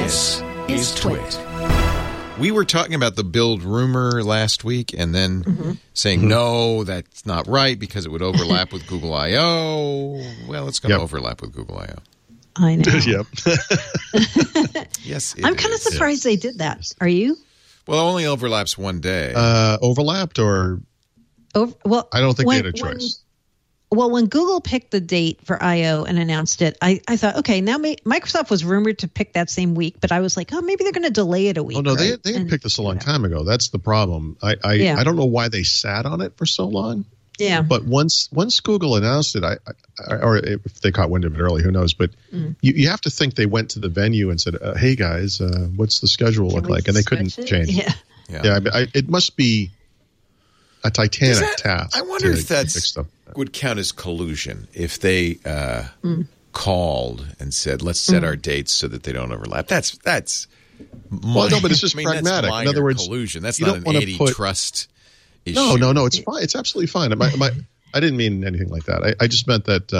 This is Twit. We were talking about the build rumor last week and then saying, no, that's not right because it would overlap with Google I.O. Well, it's going to overlap with Google I.O. I know. Yep. Yes, it I'm kind of is. surprised they did that. Are you? Well, it only overlaps one day. Overlapped or? Well, I don't think they had a choice. When Google picked the date for I.O. and announced it, I thought, okay, now Microsoft was rumored to pick that same week, but I was like, oh, maybe they're going to delay it a week. Oh, no, right? they had picked this a long time ago. That's the problem. I don't know why they sat on it for so long. Yeah. But once Google announced it, or if they caught wind of it early, who knows? But you have to think they went to the venue and said, hey, guys, what's the schedule look like? And they couldn't change it. Yeah. It must be a titanic task. I wonder if that would count as collusion if they called and said, let's set our dates so that they don't overlap. That's well, no, but it's just pragmatic. That's in other words, collusion. That's not an antitrust issue. No, it's fine. It's absolutely fine. I didn't mean anything like that. I just meant that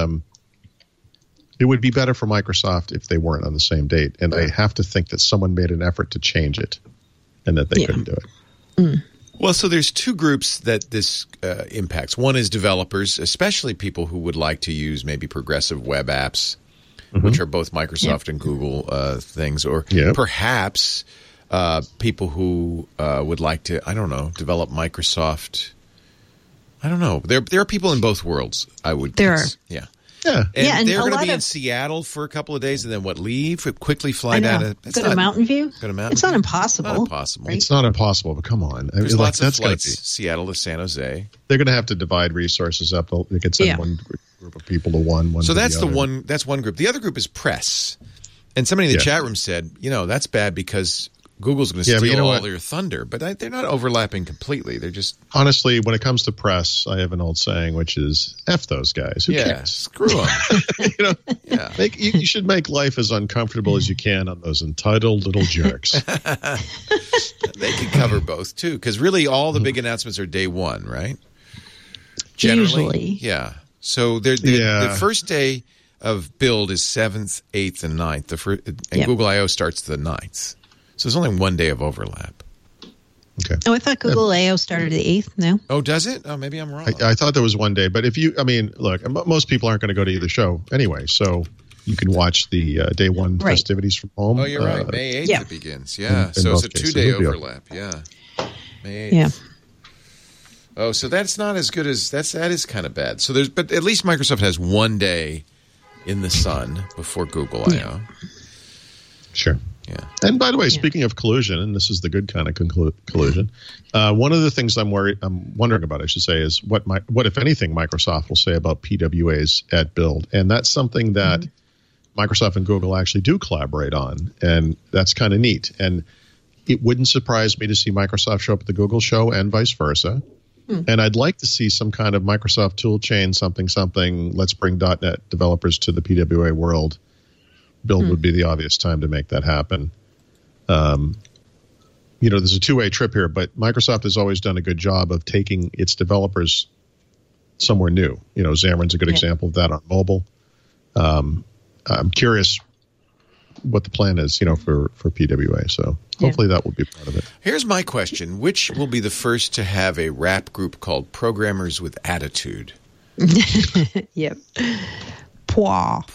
it would be better for Microsoft if they weren't on the same date. And I have to think that someone made an effort to change it and that they couldn't do it. Well, so there's two groups that this impacts. One is developers, especially people who would like to use maybe progressive web apps, which are both Microsoft and Google things, or perhaps people who would like to, I don't know, develop Microsoft. I don't know. There are people in both worlds, I would guess. Yeah. Yeah. And they're going to be in Seattle for a couple of days and then leave, quickly fly down to go to Mountain View. It's not impossible. Not impossible. Right? It's not impossible, but come on. There's lots of flights, Seattle to San Jose. They're going to have to divide resources up. They could send one group of people to one so to that's the other. That's one group. The other group is press. And somebody in the chat room said, that's bad because Google's going to steal all your thunder. But they're not overlapping completely. They're just... Honestly, when it comes to press, I have an old saying, which is, F those guys. Who cares? Screw them. You should make life as uncomfortable as you can on those entitled little jerks. They can cover both, too, because really all the big announcements are day one, right? Generally. Usually. Yeah. So the first day of build is 7th, 8th, and 9th. And Google I.O. starts the 9th. So there's only one day of overlap. Okay. Oh, I thought Google I.O. started the 8th. No. Oh, does it? Oh, maybe I'm wrong. I thought there was one day. But look, most people aren't going to go to either show anyway. So you can watch the day one festivities from home. Oh, you're right. May 8th it begins. Yeah. So it's a 2-day overlap. Yeah. May 8th. Yeah. Oh, so that's not as good as that is kind of bad. So but at least Microsoft has one day in the sun before Google I.O. Sure. Yeah. And by the way, speaking of collusion, and this is the good kind of collusion, one of the things I'm wondering about, I should say, is what if anything Microsoft will say about PWAs at Build, and that's something that Microsoft and Google actually do collaborate on, and that's kind of neat. And it wouldn't surprise me to see Microsoft show up at the Google show and vice versa. And I'd like to see some kind of Microsoft tool chain, something. Let's bring .NET developers to the PWA world. Build would be the obvious time to make that happen. There's a two-way trip here, but Microsoft has always done a good job of taking its developers somewhere new. Xamarin's a good example of that on mobile. I'm curious what the plan is, for PWA. So hopefully that will be part of it. Here's my question. Which will be the first to have a rap group called Programmers with Attitude? Yep. Pwah.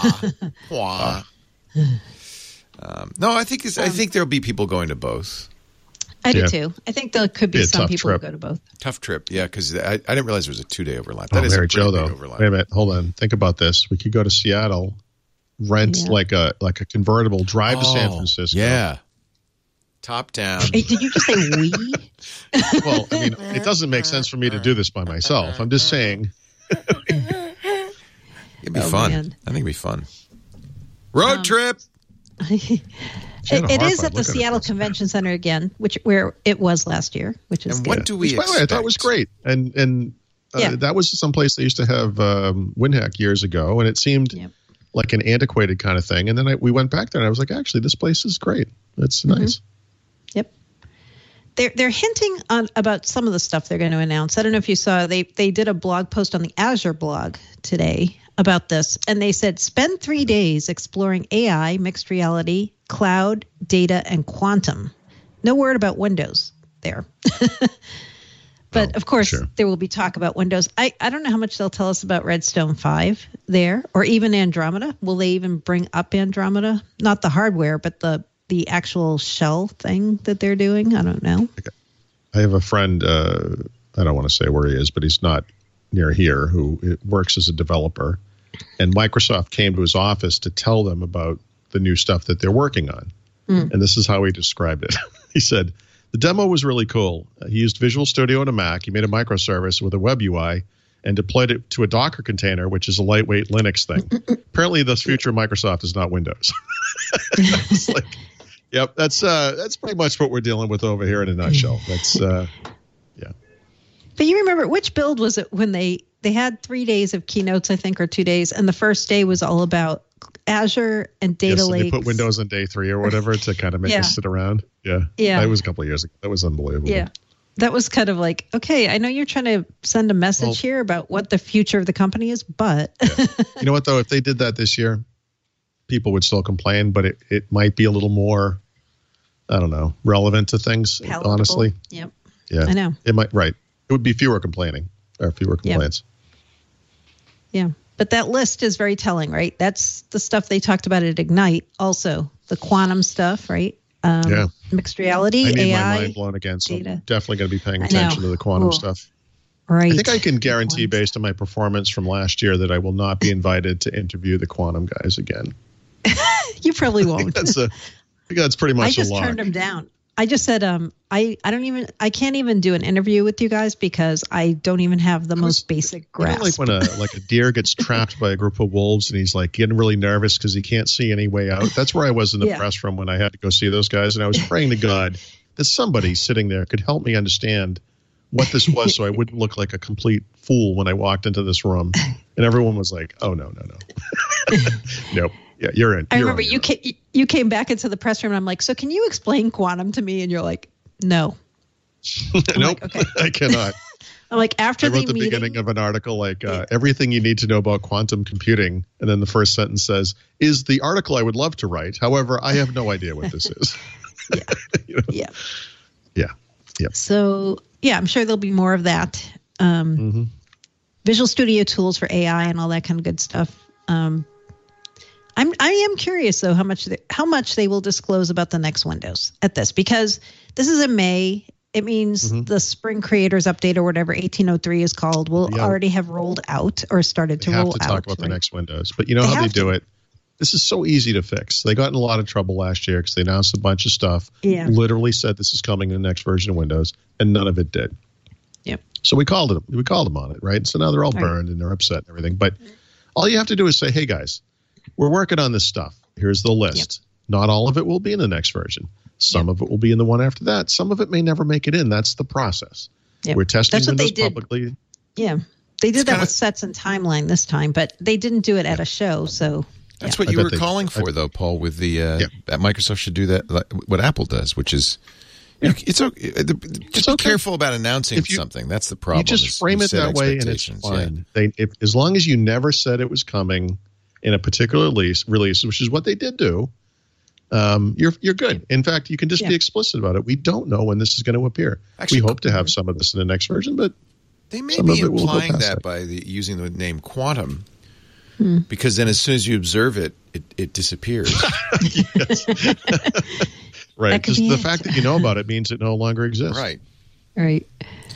No, I think there'll be people going to both. I do too. I think there could be some people who go to both. Tough trip, yeah, because I didn't realize there was a 2-day overlap. That is Mary a pretty Jo, big though. overlap. Wait a minute, hold on. Think about this. We could go to Seattle, rent like a convertible, drive to San Francisco. Yeah. Top down. Hey, did you just say we? Well, it doesn't make sense for me to do this by myself. I'm just saying. It'd be fun. Man. I think it'd be fun. Road trip. It is at the Seattle Convention Center again, where it was last year, which is and good. What do we expect? By the way, I thought it was great, and that was someplace they used to have WinHack years ago, and it seemed like an antiquated kind of thing. And then we went back there, and I was like, actually, this place is great. It's nice. Yep. They're hinting about some of the stuff they're going to announce. I don't know if you saw, they did a blog post on the Azure blog today about this, and they said spend 3 days exploring AI, mixed reality, cloud, data, and quantum. No word about Windows there. But of course, there will be talk about Windows. I don't know how much they'll tell us about Redstone 5 there, or even Andromeda. Will they even bring up Andromeda? Not the hardware, but the actual shell thing that they're doing. I don't know. I have a friend, I don't want to say where he is, but he's not near here, who works as a developer. And Microsoft came to his office to tell them about the new stuff that they're working on. And this is how he described it. He said, the demo was really cool. He used Visual Studio on a Mac. He made a microservice with a web UI and deployed it to a Docker container, which is a lightweight Linux thing. Apparently, the future of Microsoft is not Windows. It's like, yep, that's pretty much what we're dealing with over here in a nutshell. That's yeah. But you remember, which build was it when they had 3 days of keynotes, I think, or 2 days, and the first day was all about Azure and data lakes. They put Windows on day 3 or whatever to kind of make us sit around. Yeah. That was a couple of years ago. That was unbelievable. Yeah. That was kind of like, okay, I know you're trying to send a message here about what the future of the company is, but. You know what, though? If they did that this year, people would still complain, but it might be a little more, I don't know, relevant to things, palatable. Honestly. Yep. Yeah. I know. It might, right. It would be fewer complaints. Yeah. But that list is very telling, right? That's the stuff they talked about at Ignite. Also, the quantum stuff, right? Mixed reality, I need AI, my mind blown again, so data. I'm definitely going to be paying attention to the quantum stuff. Right. I think I can guarantee, based on my performance from last year, that I will not be invited to interview the quantum guys again. You probably won't. I think that's pretty much a lock. I just turned them down. I just said, I can't even do an interview with you guys because I don't even have the most basic grasp. You know, like when a deer gets trapped by a group of wolves and he's like getting really nervous because he can't see any way out. That's where I was in the press room when I had to go see those guys, and I was praying to God that somebody sitting there could help me understand what this was, so I wouldn't look like a complete fool when I walked into this room. And everyone was like, "Oh no, nope." Yeah, you're in. I remember you came back into the press room and I'm like, so can you explain quantum to me? And you're like, no. Nope, like, okay. I cannot. I'm like, I wrote the beginning of an article like everything you need to know about quantum computing. And then the first sentence says, is the article I would love to write. However, I have no idea what this is. Yeah. Yeah. So, I'm sure there'll be more of that. Visual Studio tools for AI and all that kind of good stuff. I am curious though how much they will disclose about the next Windows at this, because this is in May. It means the Spring Creators Update or whatever 1803 is called will already have rolled out or started to roll out. They have to talk about the next Windows, but you know how they do it. This is so easy to fix. They got in a lot of trouble last year because they announced a bunch of stuff. Yeah. Literally said this is coming in the next version of Windows, and none of it did. Yep. So we called them. We called them on it, right? So now they're all burned and they're upset and everything. But all you have to do is say, "Hey guys, we're working on this stuff. Here's the list. Not all of it will be in the next version. Some of it will be in the one after that. Some of it may never make it in. That's the process. We're testing Windows publicly." Yeah. They did that with Sets and Timeline this time, but they didn't do it at a show. So that's what you were calling for, though, Paul, with the that Microsoft should do that, like what Apple does, which is it's okay. Just be careful about announcing something. That's the problem. You just frame it that way, and it's fine. As long as you never said it was coming in a particular release, which is what they did do, you're good. In fact, you can just be explicit about it. We don't know when this is going to appear. Actually, we hope to have some of this in the next version, but they may be implying that by using the name quantum, because then as soon as you observe it, it disappears. Right. Just the fact that you know about it means it no longer exists. Right. Right.